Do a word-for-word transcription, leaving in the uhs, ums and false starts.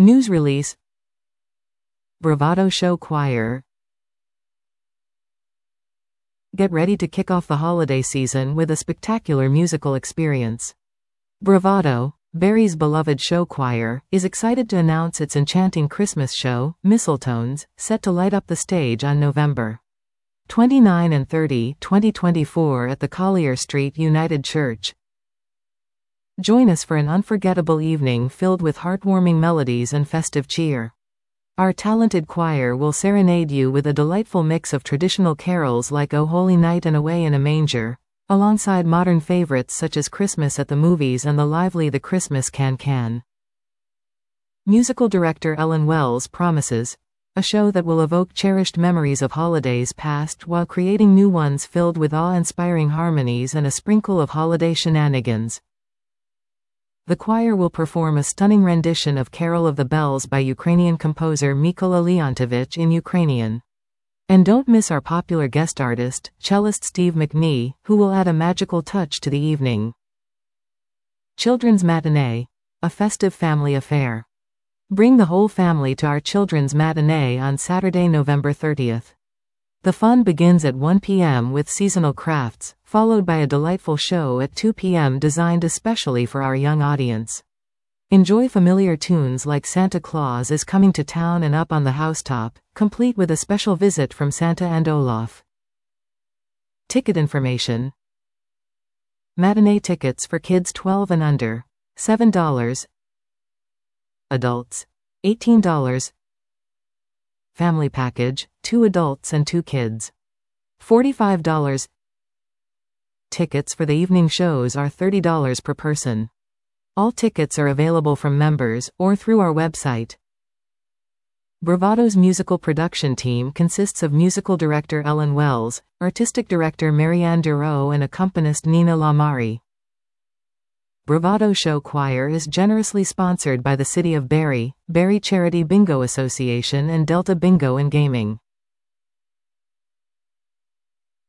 News release. Bravado Show Choir. Get ready to kick off the holiday season with a spectacular musical experience. Bravado, Barry's beloved show choir, is excited to announce its enchanting Christmas show, Mistletones, set to light up the stage on November twenty-ninth and thirtieth, twenty twenty-four at the Collier Street United Church. Join us for an unforgettable evening filled with heartwarming melodies and festive cheer. Our talented choir will serenade you with a delightful mix of traditional carols like O Holy Night and Away in a Manger, alongside modern favorites such as Christmas at the Movies and the lively The Christmas Can-Can. Musical director Ellen Wells promises a show that will evoke cherished memories of holidays past while creating new ones filled with awe-inspiring harmonies and a sprinkle of holiday shenanigans. The choir will perform a stunning rendition of Carol of the Bells by Ukrainian composer Mykola Leontovich in Ukrainian. And don't miss our popular guest artist, cellist Steve McNee, who will add a magical touch to the evening. Children's Matinee, a festive family affair. Bring the whole family to our Children's Matinee on Saturday, November thirtieth. The fun begins at one p m with seasonal crafts, followed by a delightful show at two p m designed especially for our young audience. Enjoy familiar tunes like Santa Claus is Coming to Town and Up on the Housetop, complete with a special visit from Santa and Olaf. Ticket information. Matinee tickets for kids twelve and under, seven dollars. Adults, eighteen dollars. Family package, two adults and two kids, forty-five dollars. Tickets for the evening shows are thirty dollars per person. All tickets are available from members or through our website. Bravado's musical production team consists of musical director Ellen Wells, artistic director Marianne Duro and accompanist Nina Lamari. Bravado Show Choir is generously sponsored by the City of Barrie, Barrie Charity Bingo Association and Delta Bingo and Gaming.